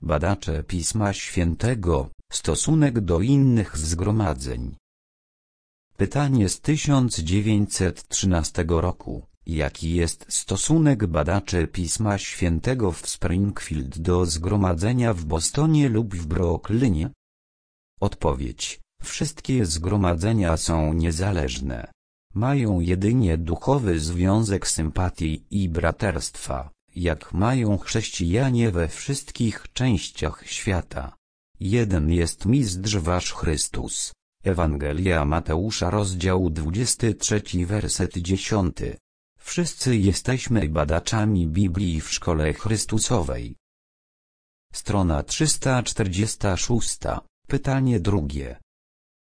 Badacze Pisma Świętego, stosunek do innych zgromadzeń. Pytanie z 1913 roku. Jaki jest stosunek badaczy Pisma Świętego w Springfield do zgromadzenia w Bostonie lub w Brooklynie? Odpowiedź. Wszystkie zgromadzenia są niezależne. Mają jedynie duchowy związek sympatii i braterstwa, jak mają chrześcijanie we wszystkich częściach świata. Jeden jest Mistrz wasz Chrystus. Ewangelia Mateusza rozdział 23 werset 10. Wszyscy jesteśmy badaczami Biblii w Szkole Chrystusowej. Strona 346. Pytanie drugie.